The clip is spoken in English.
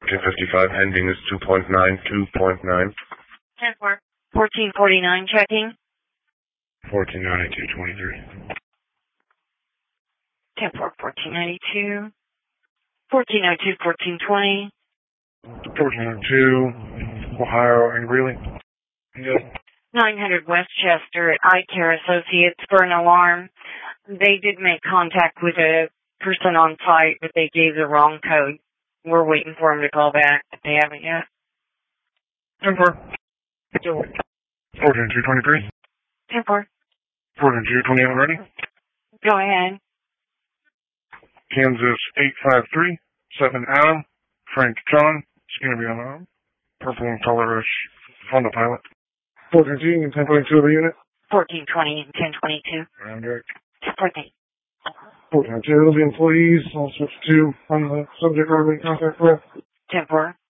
10:55, ending is 2.9, 10-4. 1449 checking. 1492.23. 10-4. 1492. 1402. 1420. 1402, Ohio and Greeley. Yes. 900 Westchester at iCare Associates for an alarm. They did make contact with a person on site, but they gave the wrong code. We're waiting for them to call back, but they haven't yet. 10-4. 1402.23. 10-4. 1402.28 ready. Go ahead. Kansas 853, 7 Adam, Frank John, it's going to be on purple and colorish Honda Pilot. 14 and 1022 of the unit. 1420 and 1022. Round direct. 14. 1402, the employees, all switch to on the subject road in contact with.